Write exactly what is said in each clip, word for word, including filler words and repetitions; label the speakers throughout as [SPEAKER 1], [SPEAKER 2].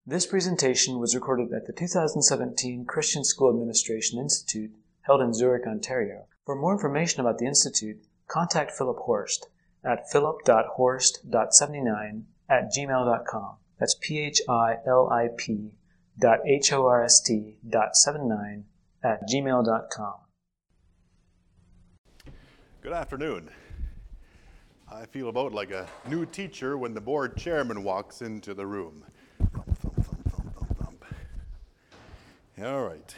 [SPEAKER 1] This presentation was recorded at the two thousand seventeen Christian School Administration Institute, held in Zurich, Ontario. For more information about the Institute, contact Philip Horst at philip dot horst dot seventy-nine at gmail dot com. That's P H I L I P dot H O R S T dot seventy-nine at gmail dot com.
[SPEAKER 2] Good afternoon. I feel about like a new teacher when the board chairman walks into the room. Thump, thump, thump, thump, thump, thump. All right.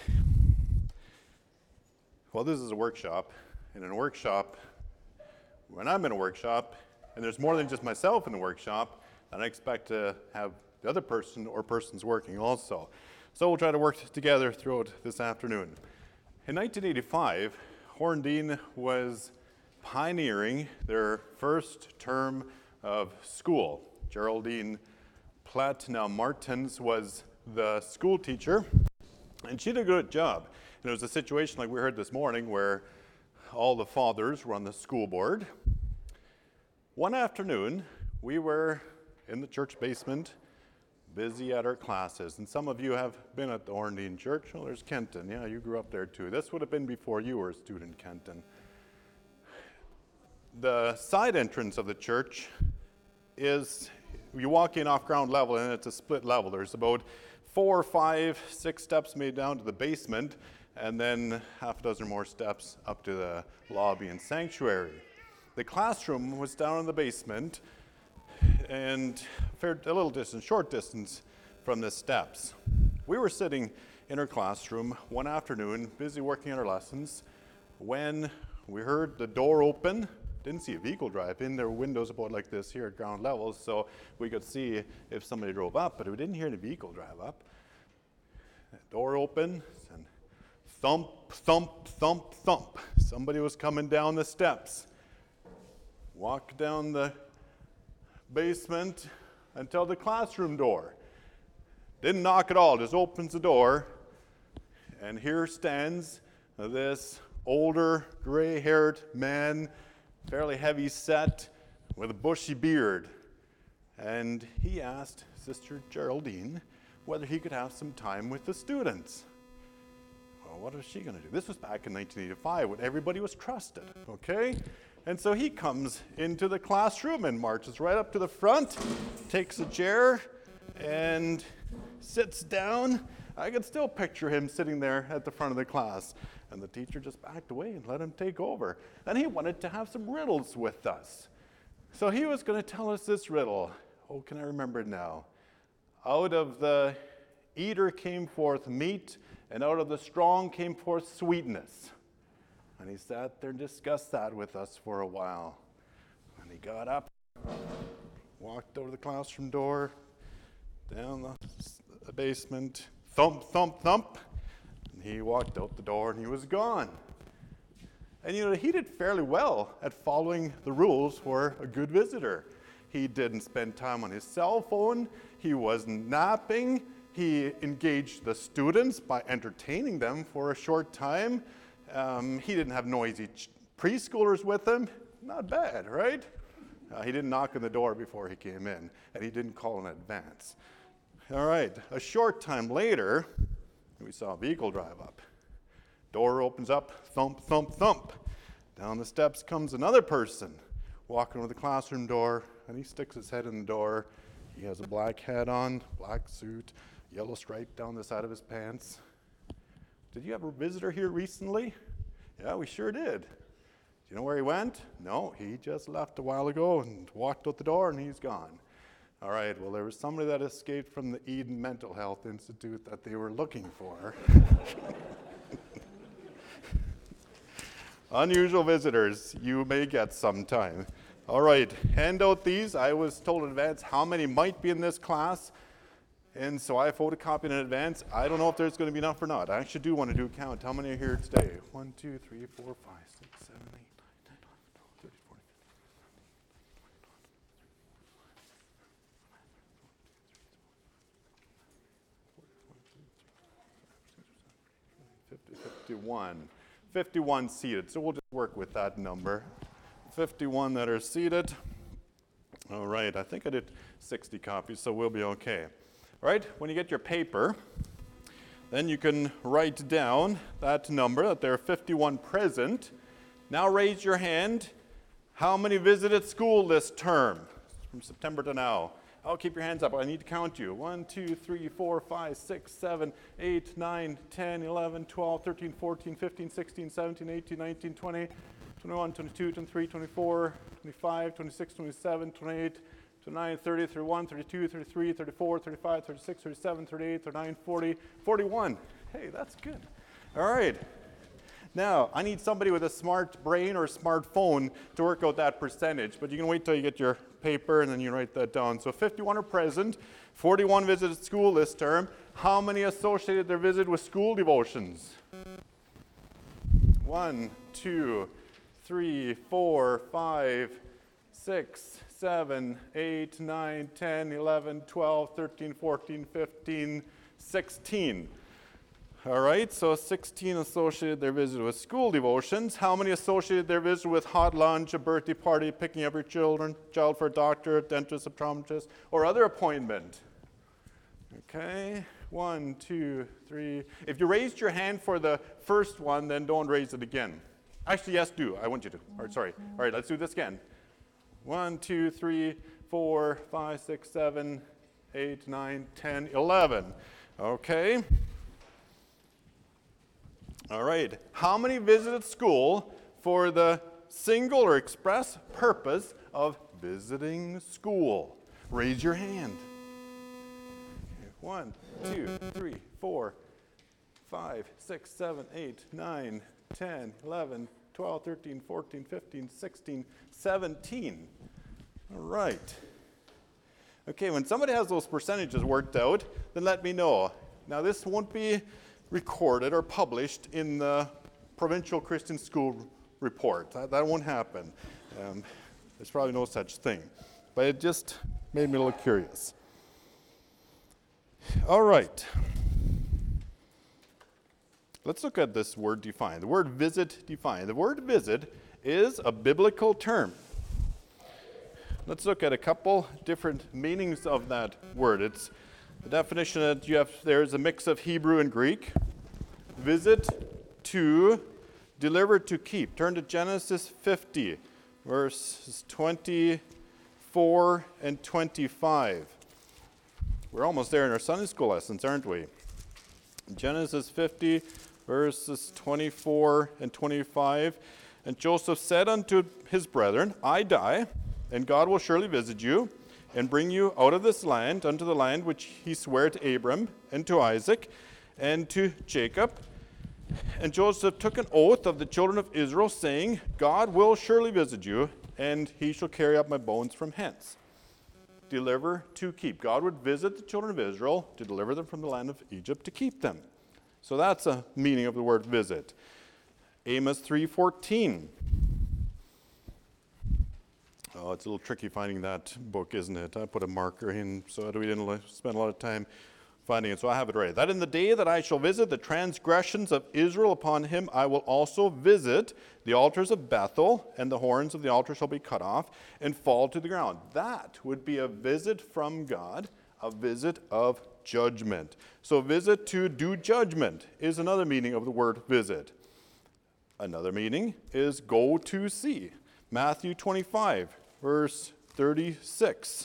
[SPEAKER 2] Well, this is a workshop, and in a workshop, when I'm in a workshop, and there's more than just myself in the workshop, then I expect to have the other person or persons working also. So we'll try to work together throughout this afternoon. In nineteen eighty-five, Horndean was pioneering their first term of school. Geraldine Platt, now Martins, was the school teacher, and she did a good job. And it was a situation like we heard this morning where all the fathers were on the school board. One afternoon, we were in the church basement, busy at our classes. And some of you have been at the Horndean Church. Well, there's Kenton. Yeah, you grew up there too. This would have been before you were a student, Kenton. The side entrance of the church is, you walk in off ground level and it's a split level. There's about four, five, six steps made down to the basement, and then half a dozen more steps up to the lobby and sanctuary. The classroom was down in the basement and a little distance, short distance from the steps. We were sitting in our classroom one afternoon, busy working on our lessons, when we heard the door open. Didn't see a vehicle drive in. There were windows about like this here at ground level, so we could see if somebody drove up, but we didn't hear any vehicle drive up. The door open, and thump, thump, thump, thump. Somebody was coming down the steps. Walk down the basement until the classroom door. Didn't knock at all, just opens the door, and here stands this older, gray-haired man, fairly heavy set, with a bushy beard. And he asked Sister Geraldine whether he could have some time with the students. Well, what was she going to do? This was back in nineteen eighty-five when everybody was trusted, okay? And so he comes into the classroom and marches right up to the front, takes a chair, and sits down. I can still picture him sitting there at the front of the class. And the teacher just backed away and let him take over. And he wanted to have some riddles with us. So he was going to tell us this riddle. Oh, can I remember it now? Out of the eater came forth meat, and out of the strong came forth sweetness. And he sat there and discussed that with us for a while. And he got up, walked over the classroom door, down the, the basement, thump, thump, thump. He walked out the door and he was gone. And you know, he did fairly well at following the rules for a good visitor. He didn't spend time on his cell phone. He wasn't napping. He engaged the students by entertaining them for a short time. Um, he didn't have noisy ch- preschoolers with him. Not bad, right? Uh, he didn't knock on the door before he came in, and he didn't call in advance. All right, a short time later, we saw a vehicle drive up. Door opens up, thump, thump, thump. Down the steps comes another person walking over the classroom door, and he sticks his head in the door. He has a black hat on, black suit, yellow stripe down the side of his pants. Did you have a visitor here recently? Yeah, we sure did. Do you know where he went? No, he just left a while ago and walked out the door, and he's gone. All right, well, there was somebody that escaped from the Eden Mental Health Institute that they were looking for. Unusual visitors, you may get sometime. All right, hand out these. I was told in advance how many might be in this class, and so I photocopied in advance. I don't know if there's going to be enough or not. I actually do want to do a count. How many are here today? One, two, three, four, five, six, seven, eight, nine, ten, eleven, twelve, thirteen, fourteen. fifty, fifty-one. fifty-one seated, so we'll just work with that number. fifty-one that are seated. All right, I think I did sixty copies, so we'll be okay. All right, when you get your paper, then you can write down that number, that there are fifty-one present. Now raise your hand. How many visited school this term? From September to now. Oh, keep your hands up. I need to count you. one, two, three, four, five, six, seven, eight, nine, ten, eleven, twelve, thirteen, fourteen, fifteen, sixteen, seventeen, eighteen, nineteen, twenty, twenty-one, twenty-two, twenty-three, twenty-four, twenty-five, twenty-six, twenty-seven, twenty-eight, twenty-nine, thirty, thirty-one, thirty-two, thirty-three, thirty-four, thirty-five, thirty-six, thirty-seven, thirty-eight, thirty-nine, forty, forty-one. Hey, that's good. All right. Now, I need somebody with a smart brain or smartphone to work out that percentage, but you can wait till you get your paper and then you write that down. So fifty-one are present, forty-one visited school this term. How many associated their visit with school devotions? One, two, three, four, five, six, seven, eight, nine, ten, eleven, twelve, thirteen, fourteen, fifteen, sixteen. All right, so sixteen associated their visit with school devotions. How many associated their visit with hot lunch, a birthday party, picking up your children, child for a doctor, a dentist, optometrist, or other appointment? Okay, one, two, three. If you raised your hand for the first one, then don't raise it again. Actually, yes, do. I want you to. All right, sorry. All right, let's do this again. One, two, three, four, five, six, seven, eight, nine, ten, eleven. Okay. All right. How many visited school for the single or express purpose of visiting school? Raise your hand. One, two, three, four, five, six, seven, eight, nine, ten, eleven, twelve, thirteen, fourteen, fifteen, sixteen, seventeen. All right. Okay, when somebody has those percentages worked out, then let me know. Now, this won't be recorded or published in the Provincial Christian School Report. That, that won't happen. Um, there's probably no such thing. But it just made me a little curious. All right. Let's look at this word defined. The word visit defined. The word visit is a biblical term. Let's look at a couple different meanings of that word. It's the definition that you have there is a mix of Hebrew and Greek. Visit, to, deliver, to keep. Turn to Genesis fifty, verses twenty-four and twenty-five. We're almost there in our Sunday school lessons, aren't we? Genesis fifty, verses twenty-four and twenty-five. And Joseph said unto his brethren, I die, and God will surely visit you, and bring you out of this land unto the land which he sware to Abram, and to Isaac, and to Jacob. And Joseph took an oath of the children of Israel, saying, God will surely visit you, and he shall carry up my bones from hence. Deliver, to keep. God would visit the children of Israel to deliver them from the land of Egypt, to keep them. So that's a meaning of the word visit. Amos three fourteen. Oh, it's a little tricky finding that book, isn't it? I put a marker in so that we didn't spend a lot of time finding it. So I have it right. That in the day that I shall visit the transgressions of Israel upon him, I will also visit the altars of Bethel, and the horns of the altar shall be cut off and fall to the ground. That would be a visit from God, a visit of judgment. So visit, to do judgment, is another meaning of the word visit. Another meaning is go to see. Matthew twenty-five, verse thirty-six.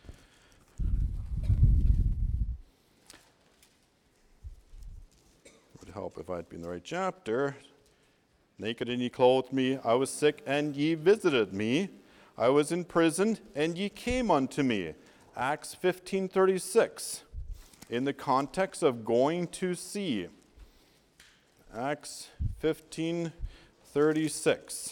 [SPEAKER 2] It would help if I'd been in the right chapter. Naked and ye clothed me, I was sick and ye visited me. I was in prison and ye came unto me. Acts fifteen thirty-six. In the context of going to see. Acts fifteen thirty-six.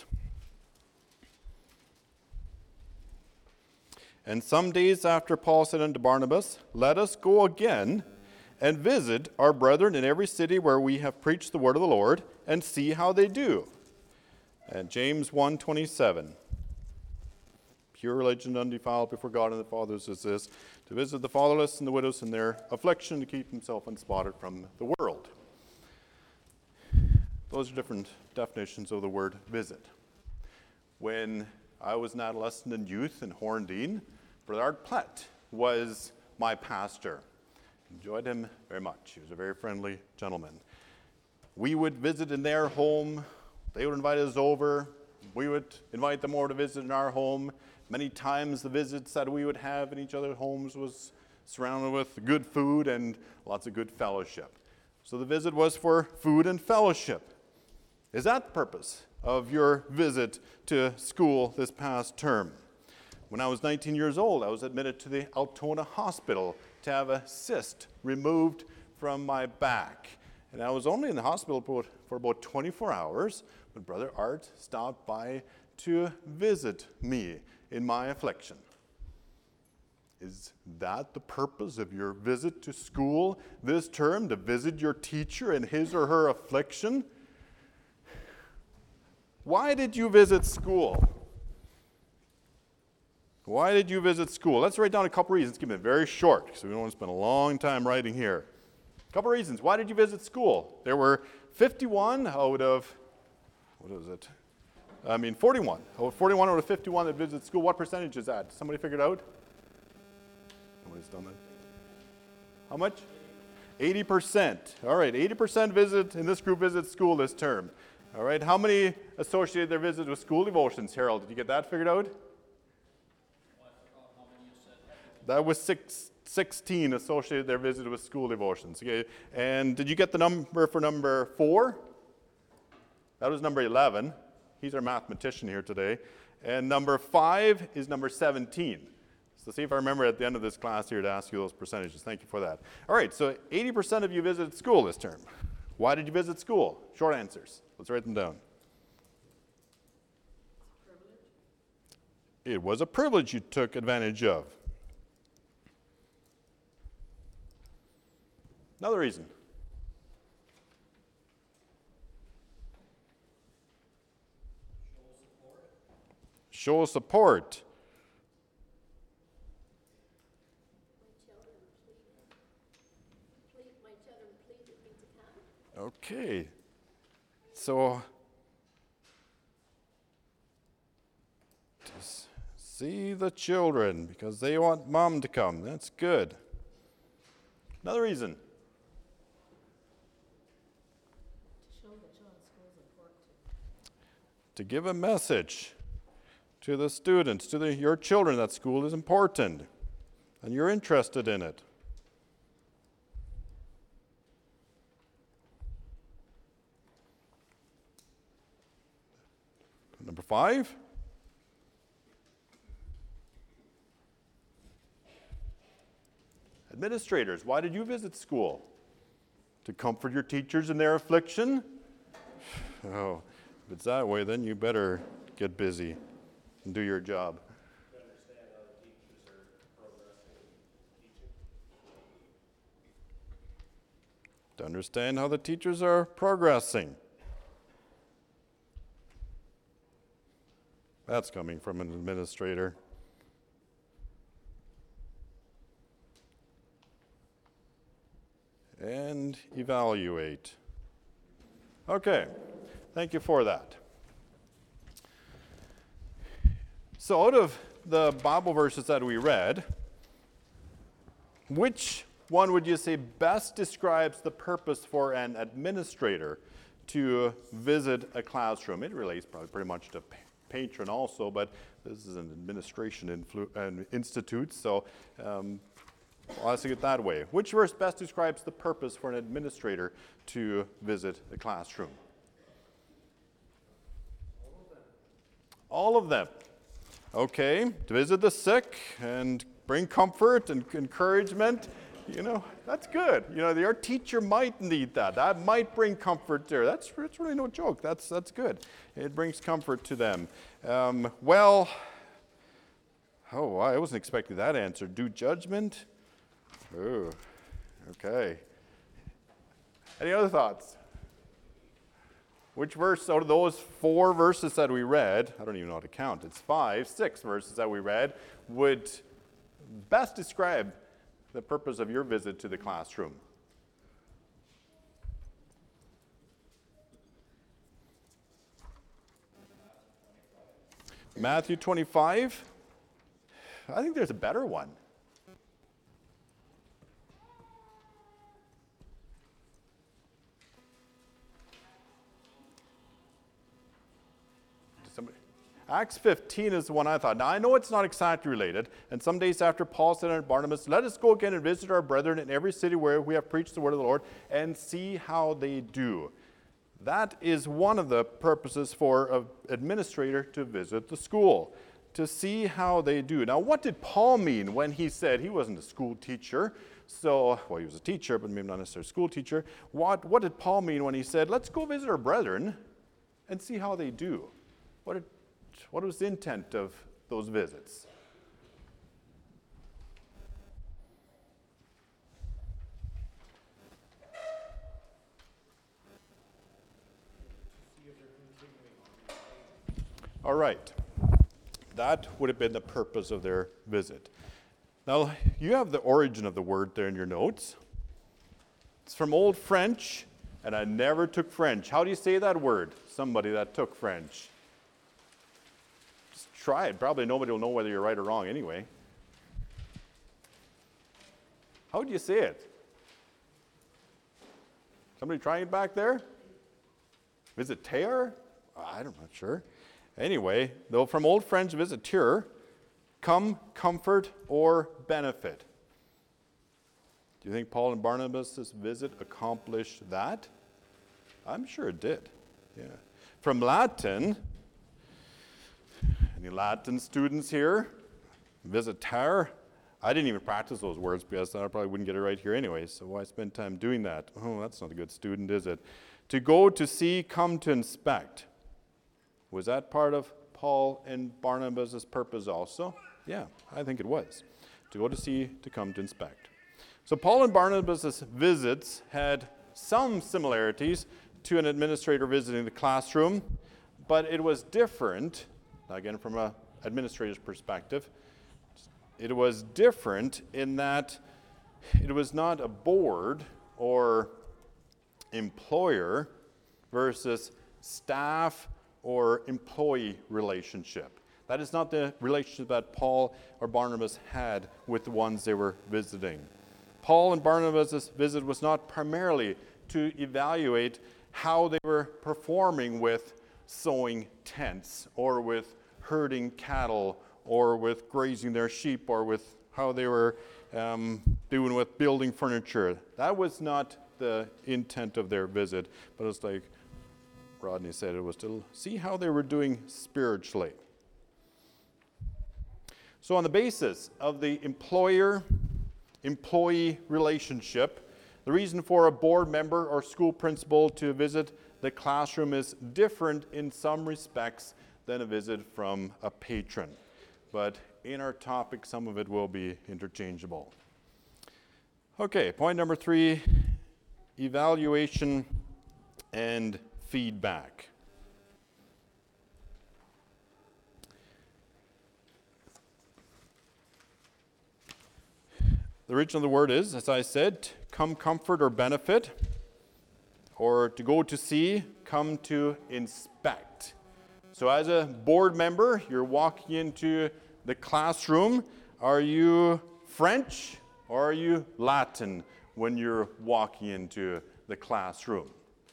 [SPEAKER 2] And some days after Paul said unto Barnabas, let us go again and visit our brethren in every city where we have preached the word of the Lord, and see how they do. And James one twenty-seven. Pure religion undefiled before God and the fathers is this, to visit the fatherless and the widows in their affliction, to keep himself unspotted from the world. Those are different definitions of the word visit. When I was an adolescent and youth in Horndine, Brother Art Platt was my pastor. Enjoyed him very much. He was a very friendly gentleman. We would visit in their home. They would invite us over. We would invite them over to visit in our home. Many times the visits that we would have in each other's homes was surrounded with good food and lots of good fellowship. So the visit was for food and fellowship. Is that the purpose of your visit to school this past term? When I was nineteen years old, I was admitted to the Altona Hospital to have a cyst removed from my back. And I was only in the hospital for, for about twenty-four hours when Brother Art stopped by to visit me in my affliction. Is that the purpose of your visit to school this term, to visit your teacher in his or her affliction? Why did you visit school? Why did you visit school? Let's write down a couple reasons. Keep it very short, because we don't want to spend a long time writing here. A couple reasons. Why did you visit school? There were fifty-one out of, what is it? I mean, forty-one. forty-one out of fifty-one that visited school. What percentage is that? Somebody figured out? Nobody's done that. How much? eighty percent. All right, eighty percent visit in this group visit school this term. All right, how many associated their visit with school devotions? Harold, did you get that figured out? That was six, sixteen associated their visit with school devotions. Okay, and did you get the number for number four? That was number eleven. He's our mathematician here today. And number five is number seventeen. So see if I remember at the end of this class here to ask you those percentages. Thank you for that. All right, so eighty percent of you visited school this term. Why did you visit school? Short answers. Let's write them down. It was a privilege you took advantage of. Another reason. Show support. Okay. So, to see the children because they want mom to come. That's good. Another reason. To give a message to the students, to the, your children, that school is important and you're interested in it. Number five. Administrators, why did you visit school? To comfort your teachers in their affliction? Oh. If it's that way, then you better get busy and do your job. To understand how the teachers are progressing. That's coming from an administrator. And evaluate. Okay. Thank you for that. So out of the Bible verses that we read, which one would you say best describes the purpose for an administrator to visit a classroom? It relates probably pretty much to patron also, but this is an administration influ- an institute, so um, I'll ask it that way. Which verse best describes the purpose for an administrator to visit a classroom? All of them. Okay, to visit the sick and bring comfort and encouragement. You know, that's good. You know, your teacher might need that. That might bring comfort there. That's, that's really no joke. That's, that's good. It brings comfort to them. Um, well, oh, I wasn't expecting that answer. Do judgment? Oh, okay. Any other thoughts? Which verse out of those four verses that we read, I don't even know how to count, it's five, six verses that we read, would best describe the purpose of your visit to the classroom? Matthew twenty-five? I think there's a better one. Acts fifteen is the one I thought. Now, I know it's not exactly related. And some days after, Paul said unto Barnabas, let us go again and visit our brethren in every city where we have preached the word of the Lord, and see how they do. That is one of the purposes for an administrator to visit the school, to see how they do. Now, what did Paul mean when he said he wasn't a school teacher? So, well, he was a teacher, but maybe not necessarily a school teacher. What, what did Paul mean when he said, let's go visit our brethren and see how they do? What, did, what was the intent of those visits? All right. That would have been the purpose of their visit. Now, you have the origin of the word there in your notes. It's from Old French, and I never took French. How do you say that word? Somebody that took French. Just try it. Probably nobody will know whether you're right or wrong anyway. How do you say it? Somebody trying it back there? Is it terre? I'm not sure. Anyway, though from Old French visiteur, come, comfort, or benefit. Do you think Paul and Barnabas' visit accomplished that? I'm sure it did. Yeah. From Latin, any Latin students here? Visitar. I didn't even practice those words because I probably wouldn't get it right here anyway, so why spend time doing that? Oh, that's not a good student, is it? To go, to see, come to inspect. Was that part of Paul and Barnabas' purpose also? Yeah, I think it was. To go to see, to come to inspect. So Paul and Barnabas' visits had some similarities to an administrator visiting the classroom, but it was different, again from an administrator's perspective, it was different in that it was not a board or employer versus staff or employee relationship. That is not the relationship that Paul or Barnabas had with the ones they were visiting. Paul and Barnabas' visit was not primarily to evaluate how they were performing with sewing tents or with herding cattle or with grazing their sheep or with how they were um, doing with building furniture. That was not the intent of their visit, but it's like Rodney said, it was to see how they were doing spiritually. So on the basis of the employer-employee relationship, the reason for a board member or school principal to visit the classroom is different in some respects than a visit from a patron. But in our topic, some of it will be interchangeable. Okay, point number three, evaluation and feedback. The origin of the word is, as I said, come, comfort, or benefit, or to go to see, come to inspect. So as a board member, you're walking into the classroom. Are you French or are you Latin when you're walking into the classroom?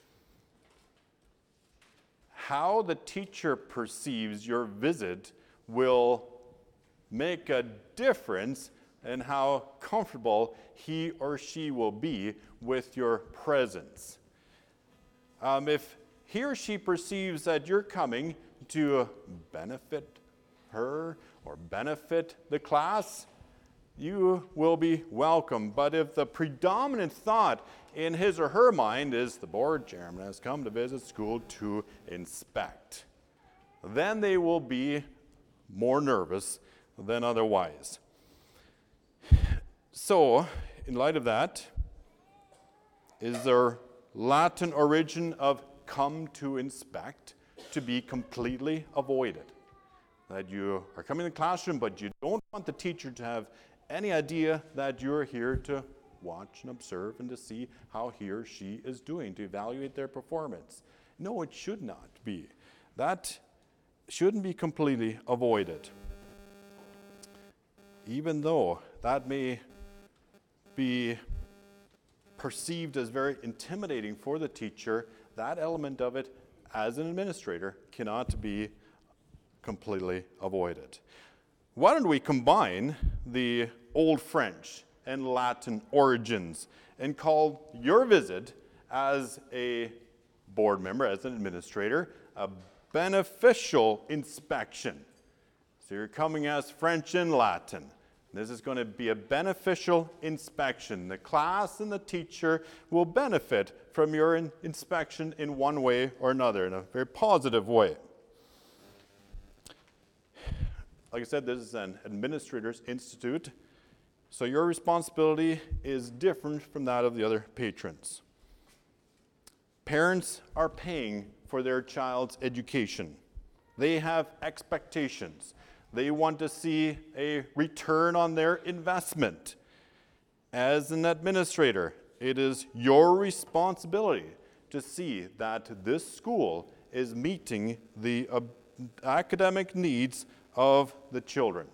[SPEAKER 2] How the teacher perceives your visit will make a difference in how comfortable he or she will be with your presence. Um, if he or she perceives that you're coming to benefit her or benefit the class, you will be welcome. But if the predominant thought in his or her mind is the board chairman has come to visit school to inspect, then they will be more nervous than otherwise. So, in light of that, is there Latin origin of come to inspect to be completely avoided? That you are coming to the classroom, but you don't want the teacher to have any idea that you're here to watch and observe and to see how he or she is doing, to evaluate their performance. No, it should not be. That shouldn't be completely avoided. Even though that may be perceived as very intimidating for the teacher, that element of it, as an administrator, cannot be completely avoided. Why don't we combine the Old French and Latin origins and call your visit as a board member, as an administrator, a beneficial inspection. So you're coming as French and Latin. This is going to be a beneficial inspection. The class and the teacher will benefit from your in- inspection in one way or another, in a very positive way. Like I said, this is an administrator's institute, so your responsibility is different from that of the other patrons. Parents are paying for their child's education. They have expectations. They want to see a return on their investment. As an administrator, it is your responsibility to see that this school is meeting the uh, academic needs of the children.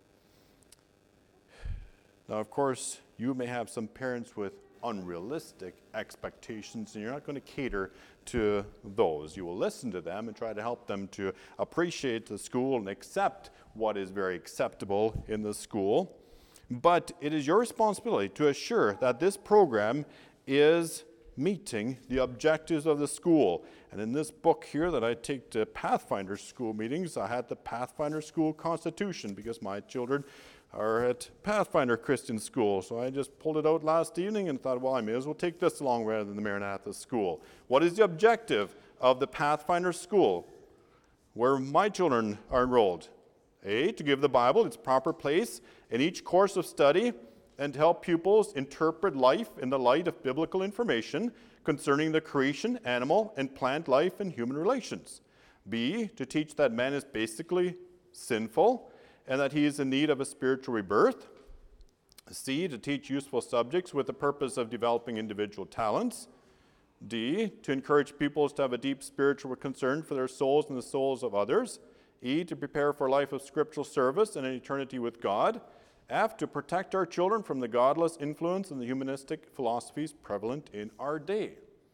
[SPEAKER 2] Now, of course, you may have some parents with unrealistic expectations, and you're not going to cater to those. You will listen to them and try to help them to appreciate the school and accept what is very acceptable in the school. But it is your responsibility to assure that this program is meeting the objectives of the school. And in this book here that I take to Pathfinder school meetings, I had the Pathfinder School Constitution because my children are at Pathfinder Christian School. So I just pulled it out last evening and thought, well, I may as well take this along rather than the Maranatha School. What is the objective of the Pathfinder School where my children are enrolled? A, to give the Bible its proper place in each course of study and to help pupils interpret life in the light of biblical information concerning the creation, animal, and plant life and human relations. B, to teach that man is basically sinful and that he is in need of a spiritual rebirth. C, to teach useful subjects with the purpose of developing individual talents. D, to encourage pupils to have a deep spiritual concern for their souls and the souls of others. E, to prepare for a life of scriptural service and an eternity with God. F, to protect our children from the godless influence and the humanistic philosophies prevalent in our day.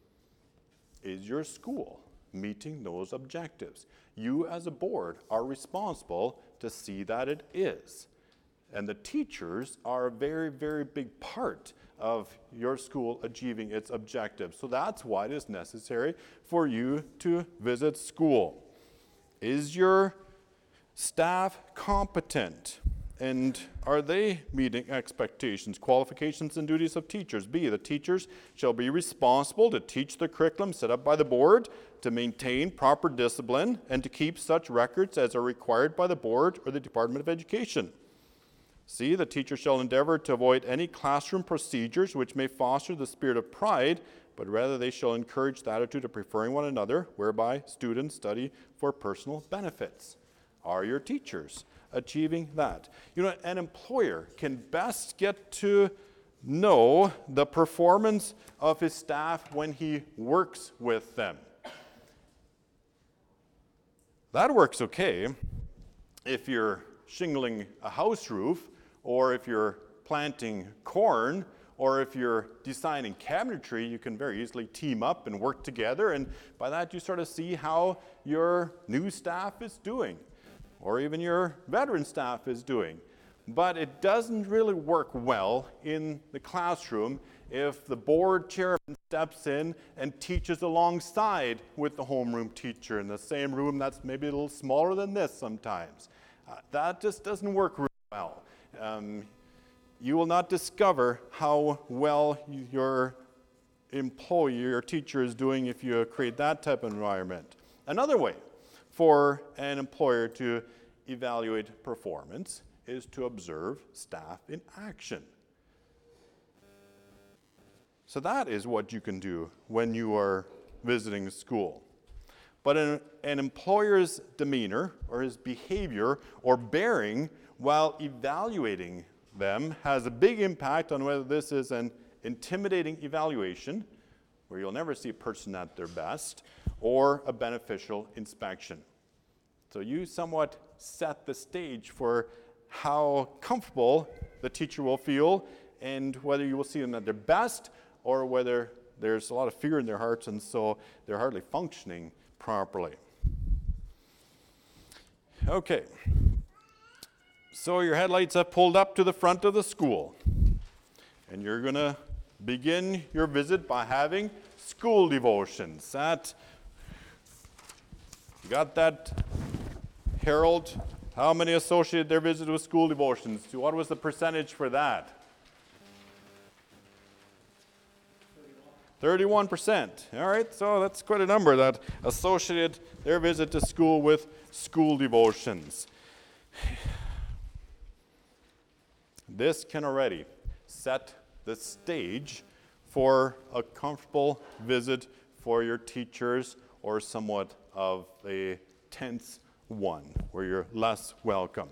[SPEAKER 2] Is your school meeting those objectives? You as a board are responsible to see that it is. And the teachers are a very, very big part of your school achieving its objectives. So that's why it is necessary for you to visit school. Is your staff competent? And are they meeting expectations, qualifications, and duties of teachers? B, the teachers shall be responsible to teach the curriculum set up by the board, to maintain proper discipline, and to keep such records as are required by the board or the Department of Education. C, the teacher shall endeavor to avoid any classroom procedures which may foster the spirit of pride, but rather they shall encourage the attitude of preferring one another, whereby students study for personal benefits. Are your teachers achieving that? You know, an employer can best get to know the performance of his staff when he works with them. That works okay if you're shingling a house roof, or if you're planting corn, or if you're designing cabinetry. You can very easily team up and work together, and by that you sort of see how your new staff is doing, or even your veteran staff is doing. But it doesn't really work well in the classroom if the board chairman steps in and teaches alongside with the homeroom teacher in the same room that's maybe a little smaller than this sometimes. Uh, that just doesn't work really well. Um, you will not discover how well your employee, your teacher is doing if you create that type of environment. Another way for an employer to evaluate performance is to observe staff in action. So that is what you can do when you are visiting school. But an, an employer's demeanor or his behavior or bearing while evaluating them has a big impact on whether this is an intimidating evaluation, where you'll never see a person at their best, or a beneficial inspection. So you somewhat set the stage for how comfortable the teacher will feel and whether you will see them at their best or whether there's a lot of fear in their hearts and so they're hardly functioning properly. Okay. So your headlights have pulled up to the front of the school. And you're going to begin your visit by having school devotions. That, you got that, Harold? How many associated their visit with school devotions? What was the percentage for that? thirty-one percent. All right, so that's quite a number that associated their visit to school with school devotions. This can already set the stage for a comfortable visit for your teachers, or somewhat of a tense one where you're less welcome.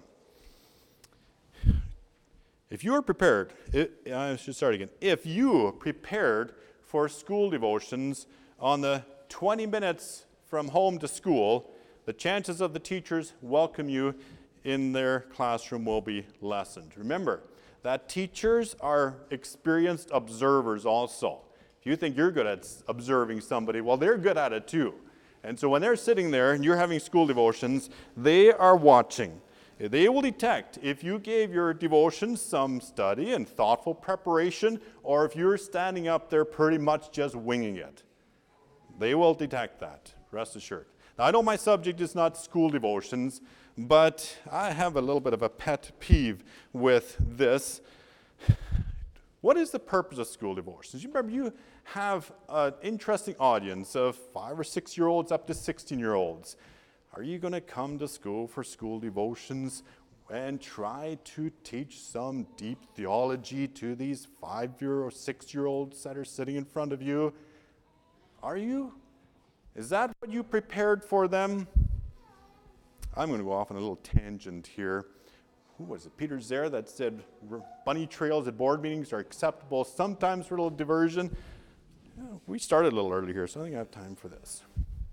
[SPEAKER 2] If you are prepared, it, I should start again. If you prepared for school devotions on the twenty minutes from home to school, the chances of the teachers welcome you in their classroom will be lessened. Remember that teachers are experienced observers also. If you think you're good at observing somebody, well, they're good at it too. And so when they're sitting there and you're having school devotions, they are watching. They will detect if you gave your devotions some study and thoughtful preparation, or if you're standing up there pretty much just winging it. They will detect that, rest assured. Now, I know my subject is not school devotions, but I have a little bit of a pet peeve with this. What is the purpose of school devotions? You remember, you have an interesting audience of five or six-year-olds up to sixteen-year-olds. Are you going to come to school for school devotions and try to teach some deep theology to these five-year or six-year-olds that are sitting in front of you? Are you? Is that what you prepared for them? I'm going to go off on a little tangent here. Who was it? Peter Zare that said bunny trails at board meetings are acceptable sometimes for a little diversion. You know, we started a little early here, so I think I have time for this.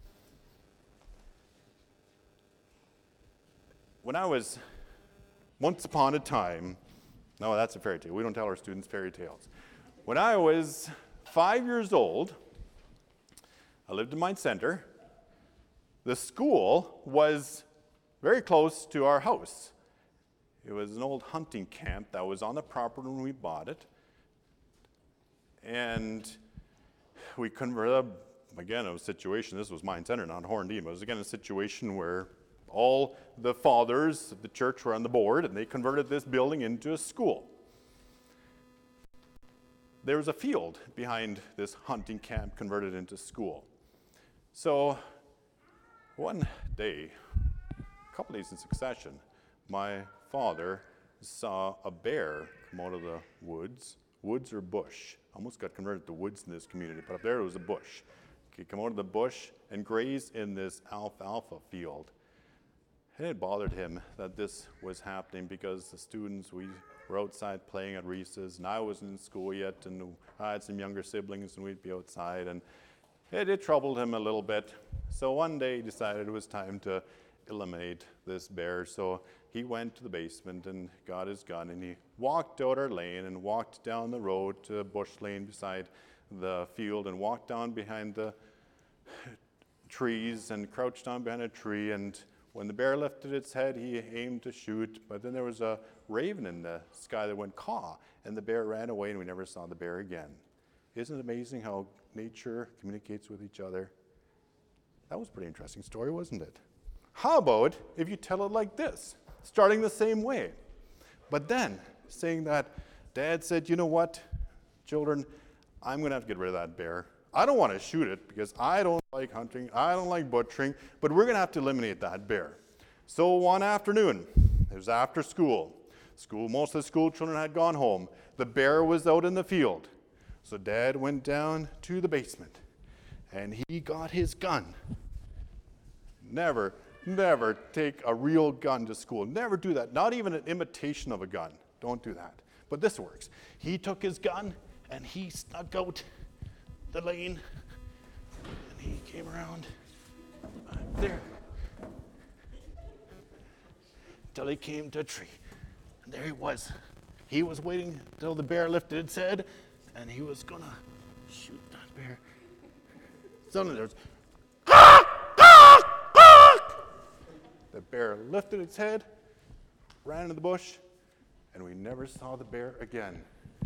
[SPEAKER 2] When I was, once upon a time, no, that's a fairy tale. We don't tell our students fairy tales. When I was five years old, I lived in Mine Center. The school was very close to our house. It was an old hunting camp that was on the property when we bought it. And we converted, again, it was a situation, this was Mine Center, not Horndean, but it was again a situation where all the fathers of the church were on the board, and they converted this building into a school. There was a field behind this hunting camp converted into school. So one day, a couple days in succession, my father saw a bear come out of the woods, woods or bush. Almost got converted to woods in this community, but up there it was a bush. He come out of the bush and graze in this alfalfa field. And it bothered him that this was happening because the students, we were outside playing at recess, and I wasn't in school yet, and I had some younger siblings, and we'd be outside, and it, it troubled him a little bit. So one day he decided it was time to eliminate this bear. So he went to the basement and got his gun, and he walked out our lane and walked down the road to a bush lane beside the field, and walked down behind the trees and crouched down behind a tree. And when the bear lifted its head, he aimed to shoot, but then there was a raven in the sky that went caw, and the bear ran away, and we never saw the bear again. Isn't it amazing how nature communicates with each other? That was a pretty interesting story, wasn't it? How about if you tell it like this, starting the same way, but then saying that Dad said, you know what, children, I'm going to have to get rid of that bear. I don't want to shoot it because I don't like hunting, I don't like butchering, but we're going to have to eliminate that bear. So one afternoon, it was after school. School, most of the school children had gone home. The bear was out in the field. So Dad went down to the basement, and he got his gun. Never, never take a real gun to school. Never do that. Not even an imitation of a gun. Don't do that. But this works. He took his gun, and he snuck out the lane, and he came around back there until he came to a tree. And there he was. He was waiting until the bear lifted its head, and he was gonna shoot that bear. Suddenly there's The bear lifted its head, ran into the bush, and we never saw the bear again.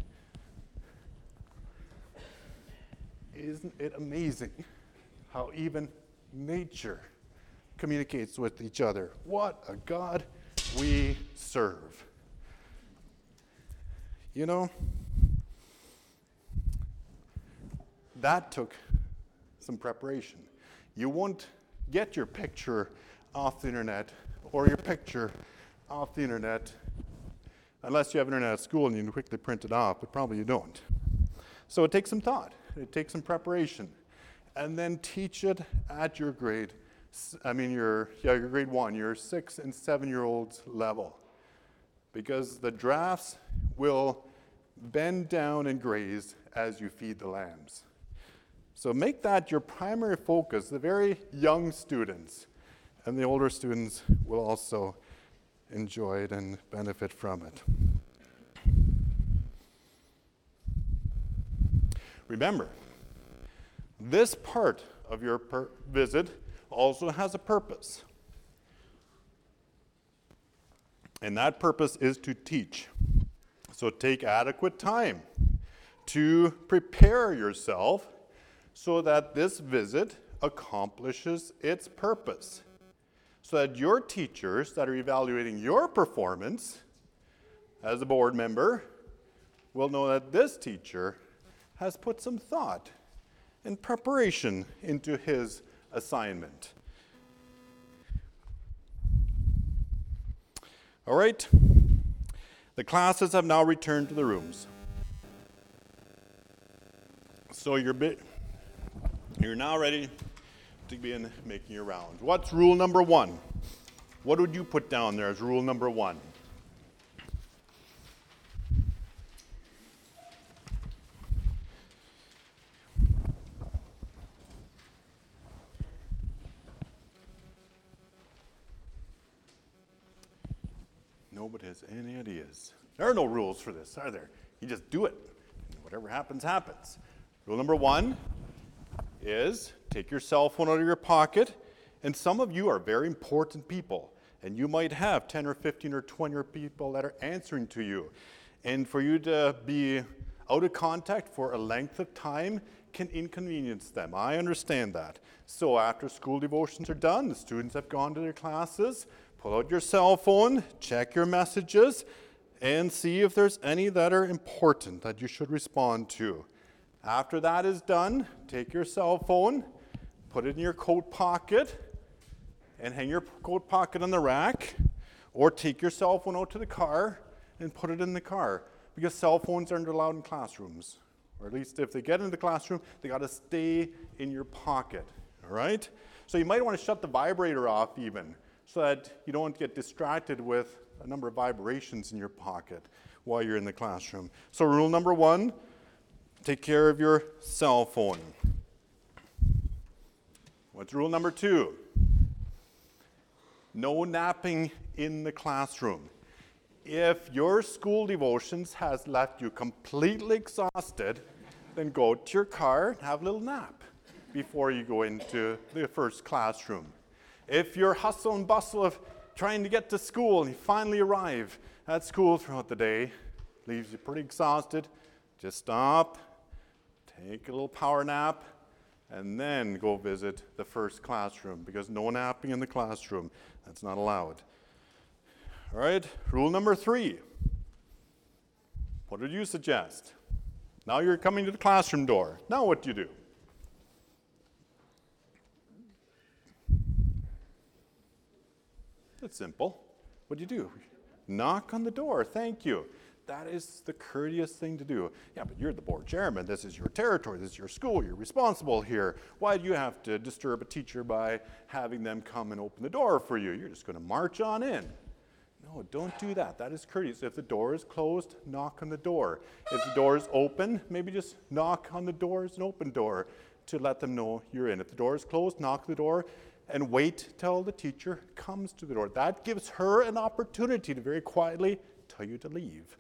[SPEAKER 2] Isn't it amazing how even nature communicates with each other? What a God we serve. You know, that took some preparation. You won't get your picture off the internet or your picture off the internet unless you have internet at school and you can quickly print it off, but probably you don't. So it takes some thought. It takes some preparation. And then teach it at your grade, I mean your, yeah, your grade one, your six and seven year olds level. Because the giraffes will bend down and graze as you feed the lambs. So make that your primary focus, the very young students. And the older students will also enjoy it and benefit from it. Remember, this part of your per- visit also has a purpose. And that purpose is to teach. So take adequate time to prepare yourself so that this visit accomplishes its purpose. So that your teachers that are evaluating your performance as a board member will know that this teacher has put some thought and preparation into his assignment. All right, the classes have now returned to the rooms. So you're, bit, you're now ready to begin making your rounds. What's rule number one? What would you put down there as rule number one? Nobody has any ideas. There are no rules for this, are there? You just do it. Whatever happens, happens. Rule number one is take your cell phone out of your pocket. And some of you are very important people. And you might have ten or fifteen or twenty people that are answering to you. And for you to be out of contact for a length of time can inconvenience them. I understand that. So after school devotions are done, the students have gone to their classes, pull out your cell phone, check your messages, and see if there's any that are important that you should respond to. After that is done, take your cell phone, put it in your coat pocket, and hang your coat pocket on the rack, or take your cell phone out to the car and put it in the car, because cell phones aren't allowed in classrooms. Or at least if they get into the classroom, they got to stay in your pocket, all right? So you might want to shut the vibrator off even, so that you don't get distracted with a number of vibrations in your pocket while you're in the classroom. So rule number one, take care of your cell phone. What's rule number two? No napping in the classroom. If your school devotions has left you completely exhausted, then go to your car and have a little nap before you go into the first classroom. If your hustle and bustle of trying to get to school and you finally arrive at school throughout the day leaves you pretty exhausted, just stop, take a little power nap, and then go visit the first classroom, because no napping in the classroom, that's not allowed. All right, rule number three. What would you suggest? Now you're coming to the classroom door. Now what do you do? It's simple. What do you do? Knock on the door. Thank you. That is the courteous thing to do. Yeah, but you're the board chairman. This is your territory. This is your school. You're responsible here. Why do you have to disturb a teacher by having them come and open the door for you? You're just going to march on in. No, don't do that. That is courteous. If the door is closed, knock on the door. If the door is open, maybe just knock on the door as an open door to let them know you're in. If the door is closed, knock the door and wait till the teacher comes to the door. That gives her an opportunity to very quietly tell you to leave.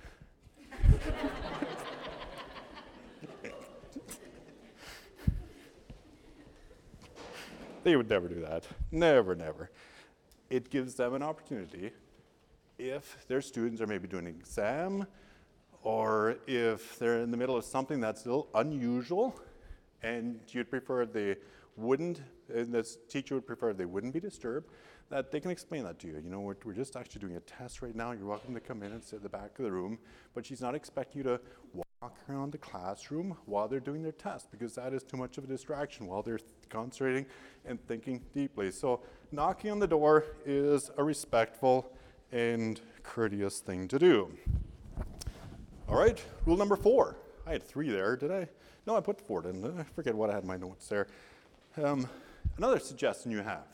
[SPEAKER 2] They would never do that. Never, never. it gives them an opportunity, if their students are maybe doing an exam, or if they're in the middle of something that's a little unusual, and you'd prefer they wouldn't, and this teacher would prefer they wouldn't be disturbed, that they can explain that to you. You know, we're, we're just actually doing a test right now. You're welcome to come in and sit at the back of the room, but she's not expecting you to walk around the classroom while they're doing their test, because that is too much of a distraction while they're concentrating and thinking deeply. So knocking on the door is a respectful and courteous thing to do. All right, rule number four. I had three there, did I? No, I put four, didn't I? I forget what I had in my notes there. Um, another suggestion you have.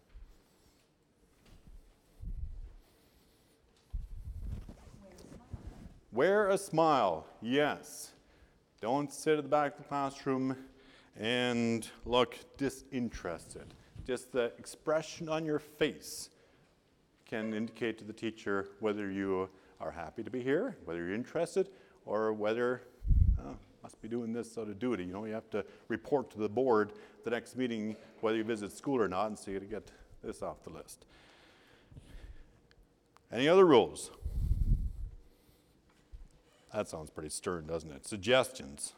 [SPEAKER 2] Wear a smile, yes. Don't sit at the back of the classroom and look disinterested. Just the expression on your face can indicate to the teacher whether you are happy to be here, whether you're interested, or whether, oh, must be doing this out of duty. You know, you have to report to the board the next meeting whether you visit school or not, and so you got to get this off the list. Any other rules? That sounds pretty stern, doesn't it? Suggestions?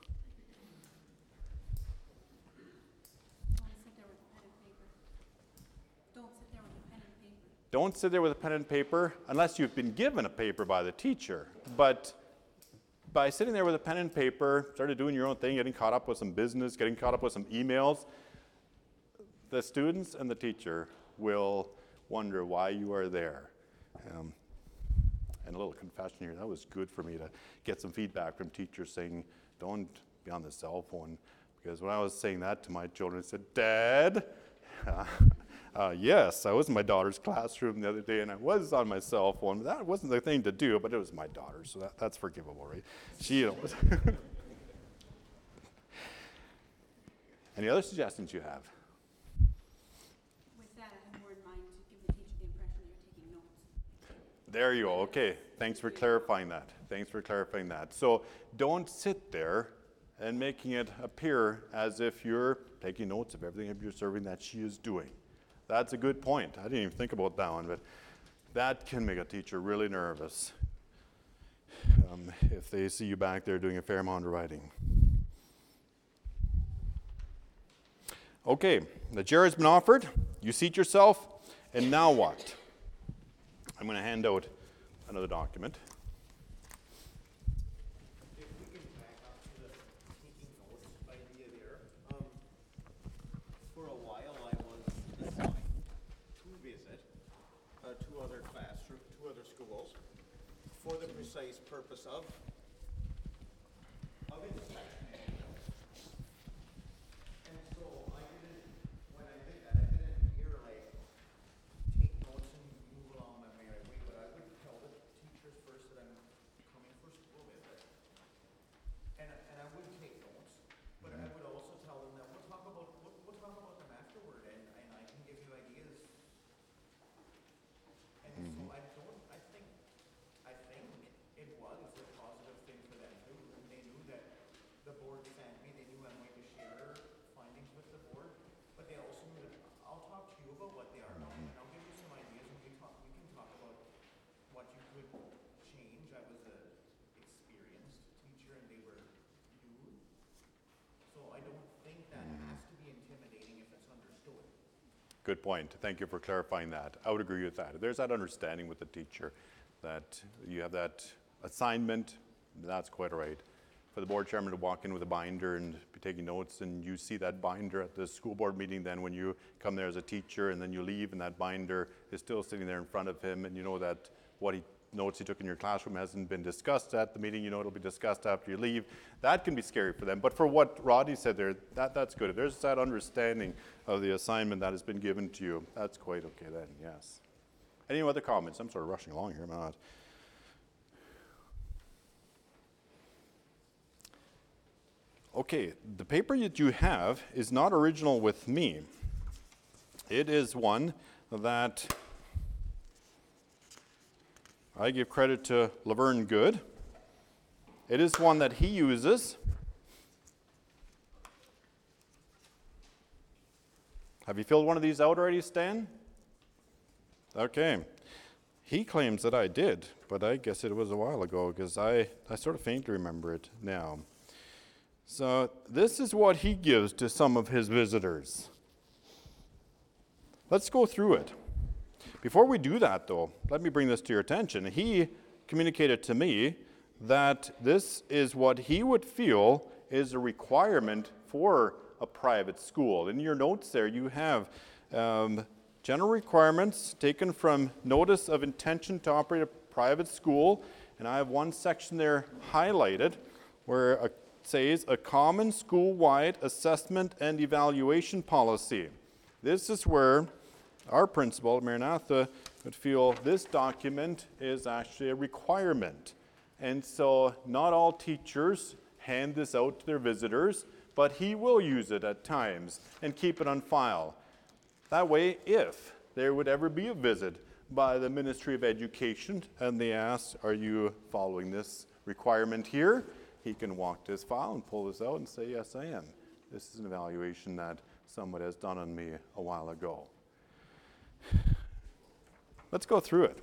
[SPEAKER 2] Don't sit there with a pen and paper unless you've been given a paper by the teacher. But by sitting there with a pen and paper, started doing your own thing, getting caught up with some business, getting caught up with some emails, the students and the teacher will wonder why you are there. Um, and a little confession here, that was good for me to get some feedback from teachers saying, don't be on the cell phone. Because when I was saying that to my children, I said, Dad, Uh, yes, I was in my daughter's classroom the other day, and I was on my cell phone. That wasn't the thing to do, but it was my daughter, so that, that's forgivable, right? She, you know. Any other suggestions you have?
[SPEAKER 3] With that, I have more in mind to give the teacher the impression that you're taking notes.
[SPEAKER 2] There you go. Okay, thanks for clarifying that. Thanks for clarifying that. So don't sit there and making it appear as if you're taking notes of everything you're observing that she is doing. That's a good point. I didn't even think about that one, but that can make a teacher really nervous um, if they see you back there doing a fair amount of writing. Okay, the chair has been offered. You seat yourself, and now what? I'm going to hand out another document.
[SPEAKER 4] For the precise purpose of, of inspection. And so I didn't, when I did that, I didn't hear like, take notes and move along my merry way, but I would tell the teachers first that I'm coming for school visit. And, and I would take notes, but I would also tell them that we'll talk about, we'll, we'll talk about them afterward, and, and I can give you ideas. And mm-hmm. so I don't, I think, I think it was a positive thing for them too. And they knew that the board sent me, they knew I'm going to share findings with the board, but they also knew that I'll talk to you about what they are now, and I'll give you some ideas, and we talk, we can talk about what you could change. I was an experienced teacher and they were new. So I don't think that has to be intimidating if it's understood.
[SPEAKER 2] Good point. Thank you for clarifying that. I would agree with that. There's that understanding with the teacher that you have that assignment, that's quite all right. For the board chairman to walk in with a binder and be taking notes, and you see that binder at the school board meeting, then when you come there as a teacher and then you leave and that binder is still sitting there in front of him, and you know that what he notes he took in your classroom hasn't been discussed at the meeting, you know it'll be discussed after you leave. That can be scary for them. But for what Rodney said there, that, that's good. If there's that understanding of the assignment that has been given to you, that's quite okay then, yes. Any other comments? I'm sort of rushing along here, am I not? Okay, the paper that you have is not original with me. It is one that I give credit to Laverne Good. It is one that he uses. Have you filled one of these out already, Stan? Okay. He claims that I did, but I guess it was a while ago because I, I sort of faintly remember it now. So this is what he gives to some of his visitors. Let's go through it. Before we do that, though, let me bring this to your attention. He communicated to me that this is what he would feel is a requirement for a private school. In your notes there, you have um, general requirements taken from Notice of Intention to Operate a Private School, and I have one section there highlighted where it says a common school-wide assessment and evaluation policy. This is where our principal, Maranatha, would feel this document is actually a requirement. And so not all teachers hand this out to their visitors, but he will use it at times and keep it on file. That way, if there would ever be a visit by the Ministry of Education and they ask, are you following this requirement here? He can walk to his file and pull this out and say, yes, I am. This is an evaluation that someone has done on me a while ago. Let's go through it.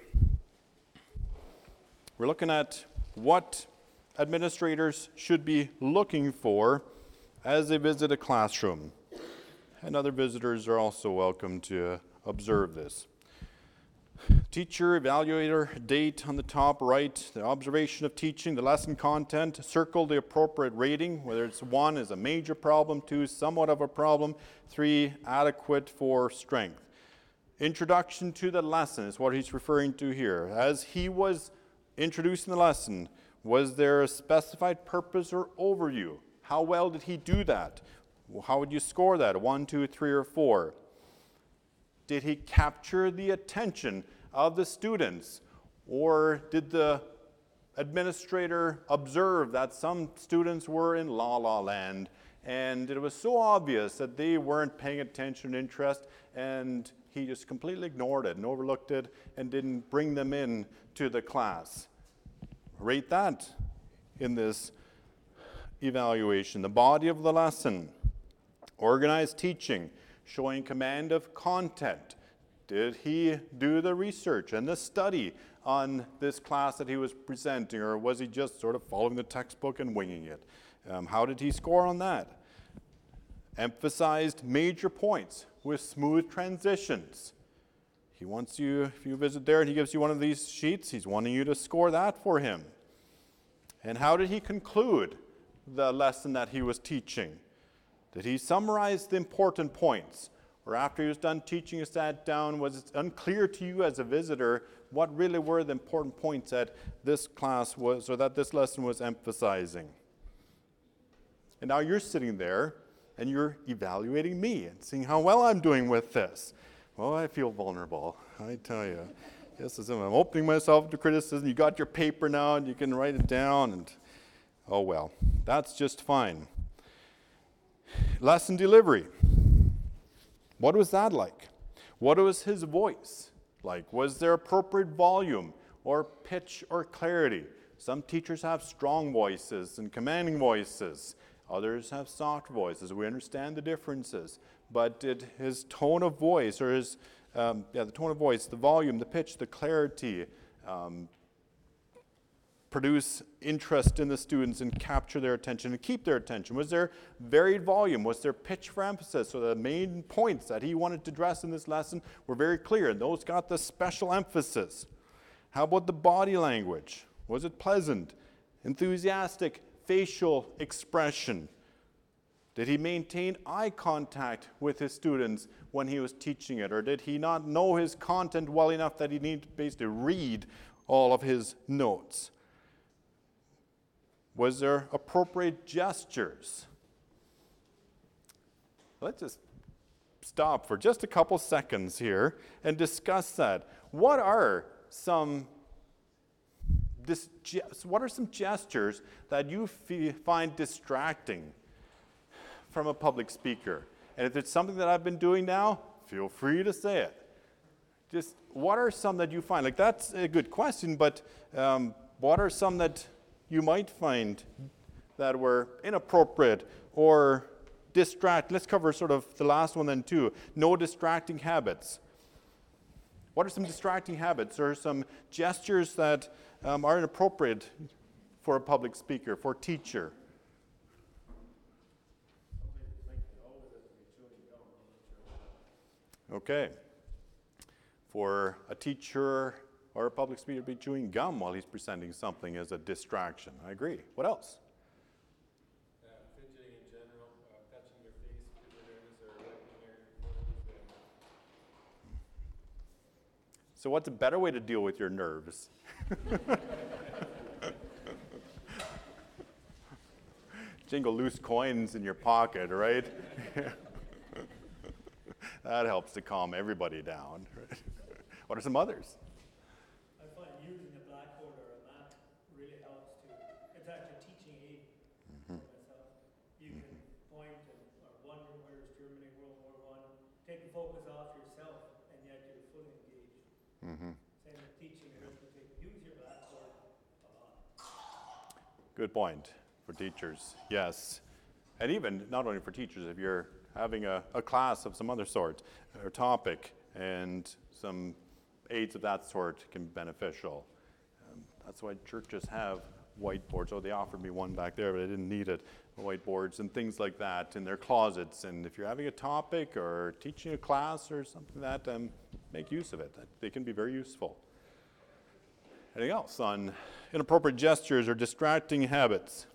[SPEAKER 2] We're looking at what administrators should be looking for as they visit a classroom. And other visitors are also welcome to observe this. Teacher, evaluator, date on the top right, the observation of teaching, the lesson content, circle the appropriate rating, whether it's one is a major problem, two somewhat of a problem, three adequate for strength. Introduction to the lesson is what he's referring to here. As he was introducing the lesson, was there a specified purpose or overview? How well did he do that? How would you score that? One, two, three, or four? Did he capture the attention of the students? Or did the administrator observe that some students were in la la land and it was so obvious that they weren't paying attention and interest, and he just completely ignored it and overlooked it and didn't bring them in to the class? Rate that in this evaluation. The body of the lesson. Organized teaching, showing command of content. Did he do the research and the study on this class that he was presenting, or was he just sort of following the textbook and winging it? Um, how did he score on that? Emphasized major points with smooth transitions. He wants you, if you visit there and he gives you one of these sheets, he's wanting you to score that for him. And how did he conclude the lesson that he was teaching? Did he summarize the important points? Or after he was done teaching, you sat down, was it unclear to you as a visitor what really were the important points that this class was, or that this lesson was emphasizing? And now you're sitting there and you're evaluating me and seeing how well I'm doing with this. Well, I feel vulnerable, I tell you. Yes, as if I'm opening myself to criticism. You got your paper now and you can write it down, and oh well, that's just fine. Lesson delivery. What was that like? What was his voice like? Was there appropriate volume or pitch or clarity? Some teachers have strong voices and commanding voices. Others have soft voices. We understand the differences. But did his tone of voice, or his, um, yeah, the tone of voice, the volume, the pitch, the clarity, um, produce interest in the students and capture their attention and keep their attention? Was there varied volume? Was there pitch for emphasis? So the main points that he wanted to address in this lesson were very clear, and those got the special emphasis. How about the body language? Was it pleasant, enthusiastic, facial expression? Did he maintain eye contact with his students when he was teaching it, or did he not know his content well enough that he needed to basically read all of his notes? Was there appropriate gestures? Let's just stop for just a couple seconds here and discuss that. What are some this, what are some gestures that you f- find distracting from a public speaker? And if it's something that I've been doing now, feel free to say it. Just what are some that you find? Like, that's a good question, but um, what are some that you might find that were inappropriate or distract? Let's cover sort of the last one then too. No distracting habits. What are some distracting habits or some gestures that um, are inappropriate for a public speaker, for a teacher? Okay. For a teacher or a public speaker to be chewing gum while he's presenting something is a distraction. I agree. What else?
[SPEAKER 5] Uh, fidgeting in general, uh, touching your face because you're nervous or wiping your clothes.
[SPEAKER 2] So what's a better way to deal with your nerves? Jingle loose coins in your pocket, right? That helps to calm everybody down. What are some others?
[SPEAKER 6] I find using a blackboard or a map really helps to, it's actually a teaching aid for myself. You can point and, or wonder where's Germany, World War One, take the focus off yourself, and yet you're fully engaged.
[SPEAKER 2] Mm-hmm.
[SPEAKER 6] Same with teaching arithmetic. Use your blackboard a lot.
[SPEAKER 2] Good point for teachers, yes. And even not only for teachers, if you're having a, a class of some other sort or topic, and some aids of that sort can be beneficial. Um, that's why churches have whiteboards. Oh, they offered me one back there, but I didn't need it. Whiteboards and things like that in their closets. And if you're having a topic or teaching a class or something like that, um, make use of it. They can be very useful. Anything else on inappropriate gestures or distracting habits?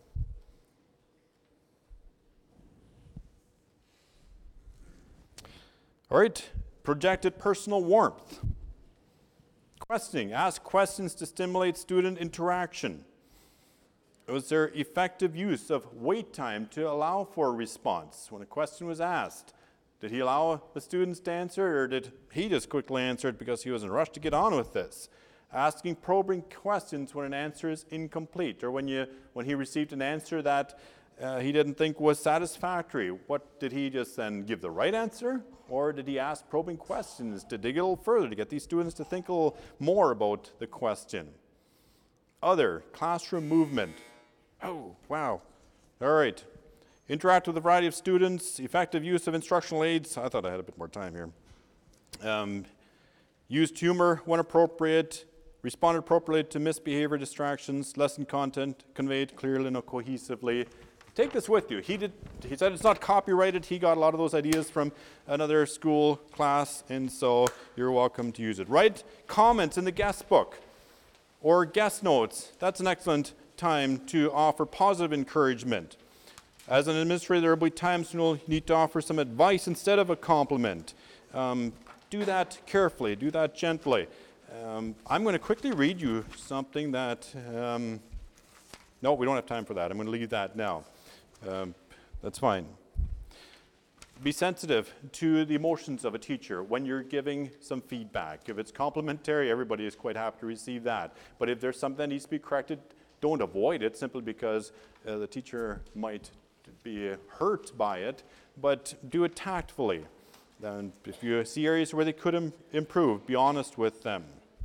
[SPEAKER 2] All right, projected personal warmth. Questioning, ask questions to stimulate student interaction. Was there effective use of wait time to allow for a response when a question was asked? Did he allow the students to answer, or did he just quickly answer it because he was in a rush to get on with this? Asking probing questions when an answer is incomplete, or when you when he received an answer that uh, he didn't think was satisfactory. What did he just then give the right answer, or did he ask probing questions to dig a little further to get these students to think a little more about the question? Other classroom movement. Oh, wow. All right. Interact with a variety of students. Effective use of instructional aids. I thought I had a bit more time here. Um, used humor when appropriate. Responded appropriately to misbehavior distractions. Lesson content conveyed clearly and cohesively. Take this with you. He did. He said it's not copyrighted. He got a lot of those ideas from another school class, and so you're welcome to use it. Write comments in the guest book or guest notes. That's an excellent time to offer positive encouragement. As an administrator, there will be times when you'll need to offer some advice instead of a compliment. Um, do that carefully. Do that gently. Um, I'm going to quickly read you something that... Um, no, we don't have time for that. I'm going to leave that now. Um, that's fine. Be sensitive to the emotions of a teacher when you're giving some feedback. If it's complimentary, everybody is quite happy to receive that. But if there's something that needs to be corrected, don't avoid it simply because uh, the teacher might be hurt by it, but do it tactfully. And if you see areas where they could im- improve, be honest with them.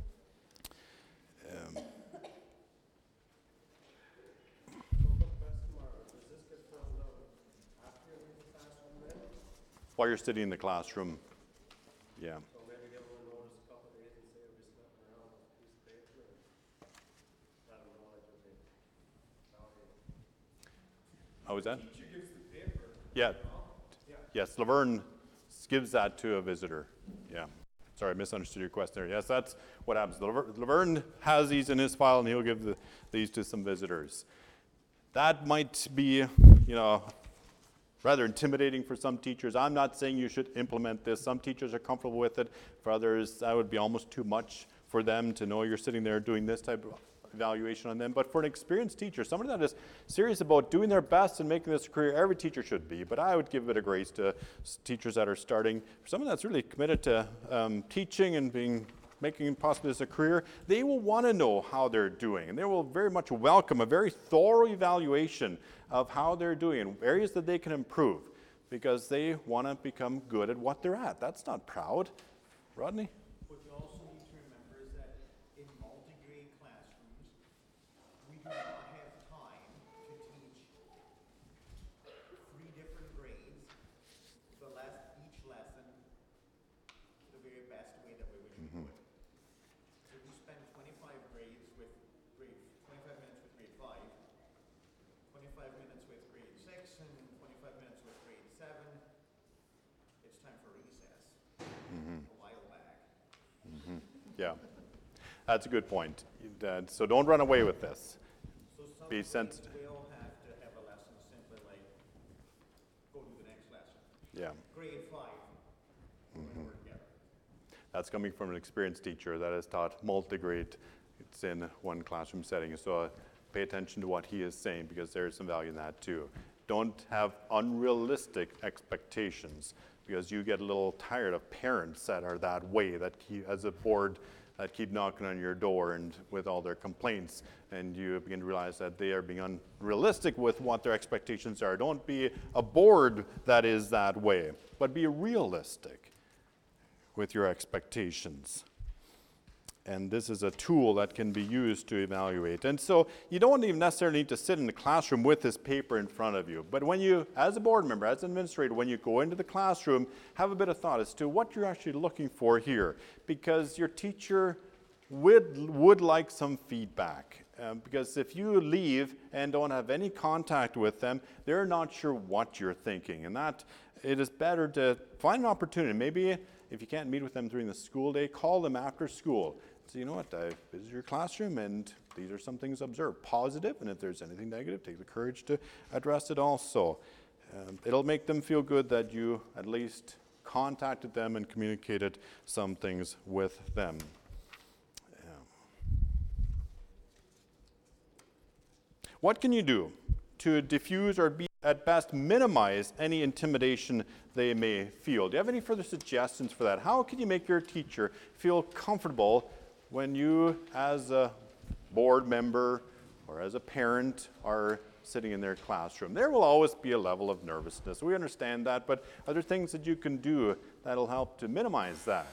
[SPEAKER 2] Um, while you're sitting in the classroom, yeah.
[SPEAKER 5] So maybe give them a notice a couple of days and say we'll be slipping around with a piece of paper and let them know that you'll be valuable.
[SPEAKER 2] How was that?
[SPEAKER 5] Teacher gives the paper.
[SPEAKER 2] Yeah. Yes, Laverne gives that to a visitor. Yeah. Sorry, I misunderstood your question there. Yes, that's what happens. Laver- Laverne has these in his file, and he'll give the, these to some visitors. That might be, you know, rather intimidating for some teachers. I'm not saying you should implement this. Some teachers are comfortable with it. For others, that would be almost too much for them to know you're sitting there doing this type of evaluation on them. But for an experienced teacher, somebody that is serious about doing their best and making this a career, every teacher should be, but I would give a bit of grace to teachers that are starting. For someone that's really committed to um, teaching and being making possibly this a career, they will want to know how they're doing, and they will very much welcome a very thorough evaluation of how they're doing and areas that they can improve, because they want to become good at what they're at. That's not proud. Rodney?
[SPEAKER 4] What you also need to remember is that in multi-grade classrooms, we do not have time to teach three different grades, the less each lesson the very best way that we wish we would.
[SPEAKER 2] Yeah, that's a good point. Uh, so don't run away with this.
[SPEAKER 4] So some
[SPEAKER 2] Be
[SPEAKER 4] kids
[SPEAKER 2] sensitive.
[SPEAKER 4] will have to have a lesson simply like, go to the next lesson.
[SPEAKER 2] Yeah,
[SPEAKER 4] Grade five, when we're together.
[SPEAKER 2] that's coming from an experienced teacher that has taught multi-grade. It's in one classroom setting, so uh, pay attention to what he is saying because there is some value in that too. Don't have unrealistic expectations because you get a little tired of parents that are that way, that keep, as a board, that keep knocking on your door and with all their complaints, and you begin to realize that they are being unrealistic with what their expectations are. Don't be a board that is that way, but be realistic with your expectations. And this is a tool that can be used to evaluate. And so you don't even necessarily need to sit in the classroom with this paper in front of you. But when you, as a board member, as an administrator, when you go into the classroom, have a bit of thought as to what you're actually looking for here. Because your teacher would, would like some feedback. Um, because if you leave and don't have any contact with them, they're not sure what you're thinking. And that it is better to find an opportunity. Maybe if you can't meet with them during the school day, call them after school. So you know what, I visited your classroom and these are some things observed. Positive, and if there's anything negative, take the courage to address it also. Um, it'll make them feel good that you at least contacted them and communicated some things with them. What can you do to diffuse or be, at best, minimize any intimidation they may feel? Do you have any further suggestions for that? How can you make your teacher feel comfortable when you, as a board member or as a parent, are sitting in their classroom? There will always be a level of nervousness. We understand that, but are there things that you can do that'll help to minimize that?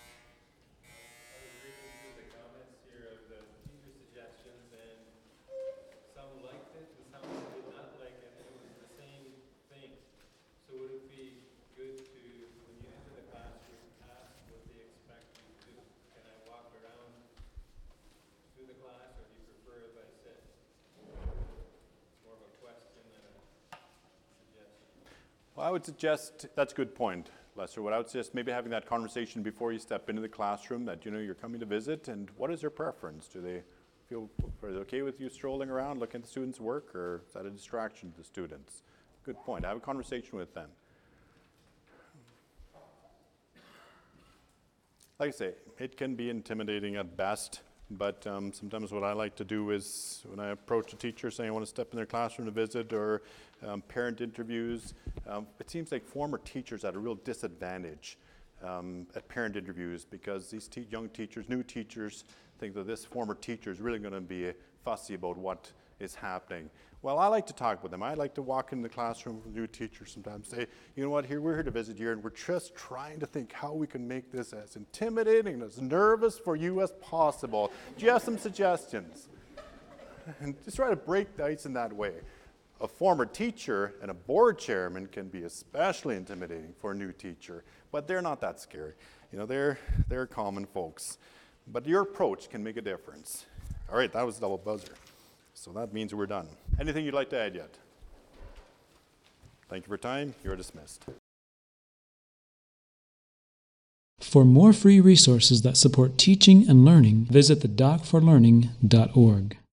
[SPEAKER 2] Well, I would suggest, that's a good point, Lester. What I would suggest, maybe having that conversation before you step into the classroom, that you know you're coming to visit, and what is their preference? Do they feel, are they okay with you strolling around, looking at the students' work, or is that a distraction to the students? Good point. Have a conversation with them. Like I say, it can be intimidating at best. But um, sometimes what I like to do is when I approach a teacher saying I want to step in their classroom to visit, or um, parent interviews, um, it seems like former teachers are at a real disadvantage um, at parent interviews because these te- young teachers, new teachers, think that this former teacher is really going to be fussy about what is happening. Well, I like to talk with them. I like to walk into the classroom with new teachers sometimes, say, you know what, here we're here to visit you, and we're just trying to think how we can make this as intimidating and as nervous for you as possible. Do you have some suggestions? And just try to break the ice in that way. A former teacher and a board chairman can be especially intimidating for a new teacher, but they're not that scary. You know, they're, they're common folks. But your approach can make a difference. All right, that was a double buzzer. So that means we're done. Anything you'd like to add yet? Thank you for your time. You're dismissed.
[SPEAKER 1] For more free resources that support teaching and learning, visit the doc for learning dot org.